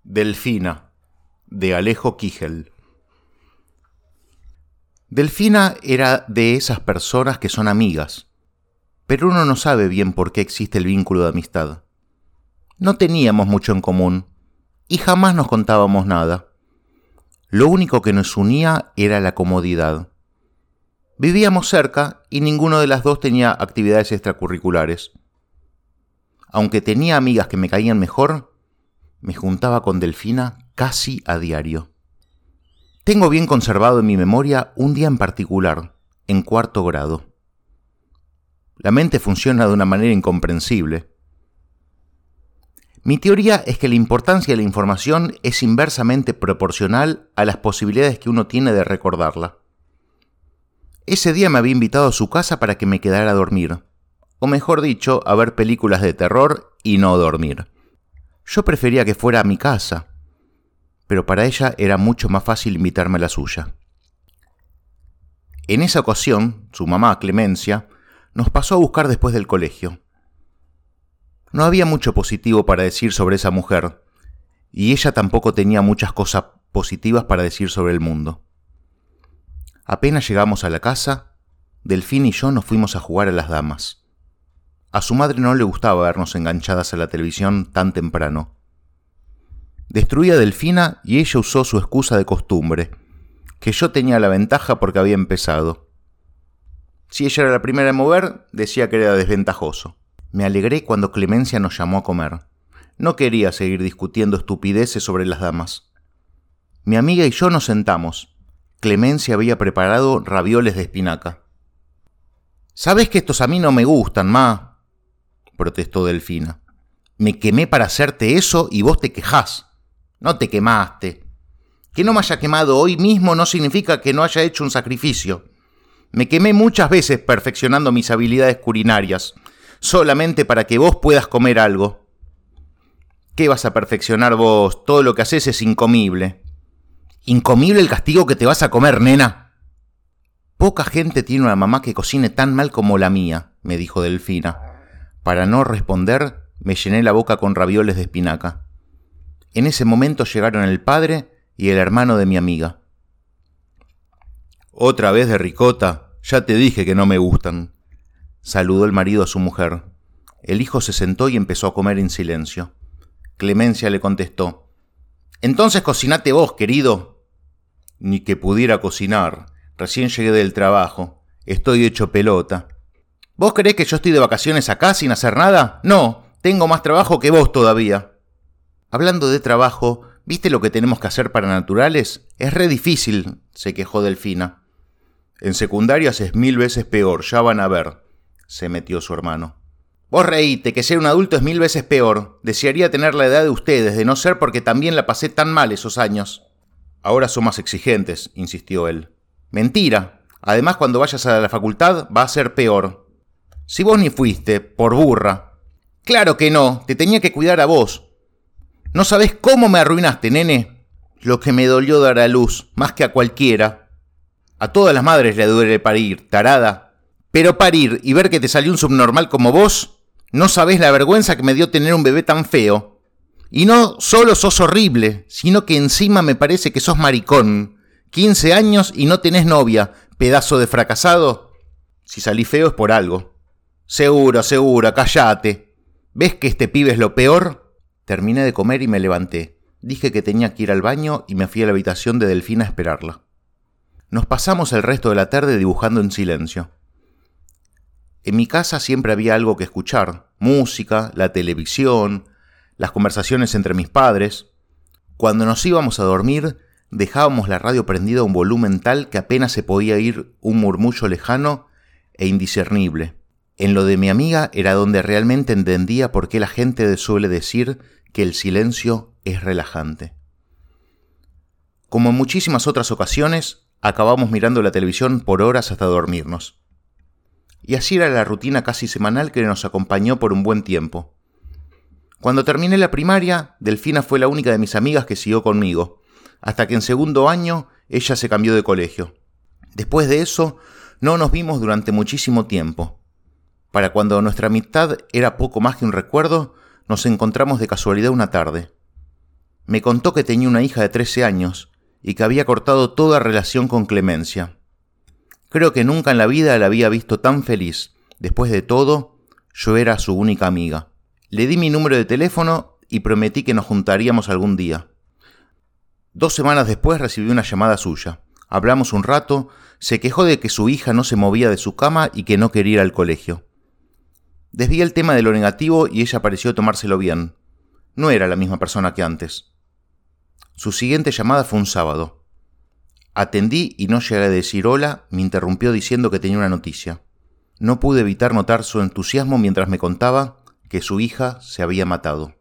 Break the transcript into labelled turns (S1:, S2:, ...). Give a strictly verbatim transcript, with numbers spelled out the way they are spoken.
S1: Delfina, de Alejo Kigel. Delfina era de esas personas que son amigas, pero uno no sabe bien por qué existe el vínculo de amistad. No teníamos mucho en común y jamás nos contábamos nada. Lo único que nos unía era la comodidad. Vivíamos cerca y ninguno de las dos tenía actividades extracurriculares. Aunque tenía amigas que me caían mejor, me juntaba con Delfina casi a diario. Tengo bien conservado en mi memoria un día en particular, en cuarto grado. La mente funciona de una manera incomprensible. Mi teoría es que la importancia de la información es inversamente proporcional a las posibilidades que uno tiene de recordarla. Ese día me había invitado a su casa para que me quedara a dormir, o mejor dicho, a ver películas de terror y no dormir. Yo prefería que fuera a mi casa, pero para ella era mucho más fácil invitarme a la suya. En esa ocasión, su mamá, Clemencia, nos pasó a buscar después del colegio. No había mucho positivo para decir sobre esa mujer, y ella tampoco tenía muchas cosas positivas para decir sobre el mundo. Apenas llegamos a la casa, Delfina y yo nos fuimos a jugar a las damas. A su madre no le gustaba vernos enganchadas a la televisión tan temprano. Destruí a Delfina y ella usó su excusa de costumbre, que yo tenía la ventaja porque había empezado. Si ella era la primera en mover, decía que era desventajoso. Me alegré cuando Clemencia nos llamó a comer. No quería seguir discutiendo estupideces sobre las damas. Mi amiga y yo nos sentamos. Clemencia había preparado ravioles de espinaca. «¿Sabés que estos a mí no me gustan, ma?», protestó Delfina. «Me quemé para hacerte eso y vos te quejás. No te quemaste. Que no me haya quemado hoy mismo no significa que no haya hecho un sacrificio. Me quemé muchas veces perfeccionando mis habilidades culinarias, solamente para que vos puedas comer algo». «¿Qué vas a perfeccionar vos? Todo lo que haces es incomible». «¿Incomible el castigo que te vas a comer, nena?» «Poca gente tiene una mamá que cocine tan mal como la mía», me dijo Delfina. Para no responder, me llené la boca con ravioles de espinaca. En ese momento llegaron el padre y el hermano de mi amiga. «¿Otra vez de ricota? Ya te dije que no me gustan», saludó el marido a su mujer. El hijo se sentó y empezó a comer en silencio. Clemencia le contestó: «Entonces cocinate vos, querido». «Ni que pudiera cocinar. Recién llegué del trabajo. Estoy hecho pelota». «¿Vos creés que yo estoy de vacaciones acá sin hacer nada? No, tengo más trabajo que vos todavía». «Hablando de trabajo, ¿viste lo que tenemos que hacer para naturales? Es re difícil», se quejó Delfina. «En secundarias es mil veces peor, ya van a ver», se metió su hermano. «Vos reíte, que ser un adulto es mil veces peor. Desearía tener la edad de ustedes, de no ser porque también la pasé tan mal esos años». «Ahora son más exigentes», insistió él. «Mentira. Además, cuando vayas a la facultad va a ser peor». «Si vos ni fuiste, por burra». «Claro que no, te tenía que cuidar a vos. No sabés cómo me arruinaste, nene. Lo que me dolió dar a luz, más que a cualquiera. A todas las madres le duele parir, tarada. Pero parir y ver que te salió un subnormal como vos, no sabés la vergüenza que me dio tener un bebé tan feo. Y no solo sos horrible, sino que encima me parece que sos maricón. quince años y no tenés novia, pedazo de fracasado. Si salí feo es por algo». «Seguro, seguro, cállate. ¿Ves que este pibe es lo peor?» Terminé de comer y me levanté. Dije que tenía que ir al baño y me fui a la habitación de Delfina a esperarla. Nos pasamos el resto de la tarde dibujando en silencio. En mi casa siempre había algo que escuchar: música, la televisión, las conversaciones entre mis padres. Cuando nos íbamos a dormir, dejábamos la radio prendida a un volumen tal que apenas se podía oír un murmullo lejano e indiscernible. En lo de mi amiga era donde realmente entendía por qué la gente suele decir que el silencio es relajante. Como en muchísimas otras ocasiones, acabamos mirando la televisión por horas hasta dormirnos. Y así era la rutina casi semanal que nos acompañó por un buen tiempo. Cuando terminé la primaria, Delfina fue la única de mis amigas que siguió conmigo, hasta que en segundo año ella se cambió de colegio. Después de eso, no nos vimos durante muchísimo tiempo. Para cuando nuestra amistad era poco más que un recuerdo, nos encontramos de casualidad una tarde. Me contó que tenía una hija de trece años y que había cortado toda relación con Clemencia. Creo que nunca en la vida la había visto tan feliz. Después de todo, yo era su única amiga. Le di mi número de teléfono y prometí que nos juntaríamos algún día. Dos semanas después recibí una llamada suya. Hablamos un rato, se quejó de que su hija no se movía de su cama y que no quería ir al colegio. Desvié el tema de lo negativo y ella pareció tomárselo bien. No era la misma persona que antes. Su siguiente llamada fue un sábado. Atendí y no llegué a decir hola, me interrumpió diciendo que tenía una noticia. No pude evitar notar su entusiasmo mientras me contaba que su hija se había matado.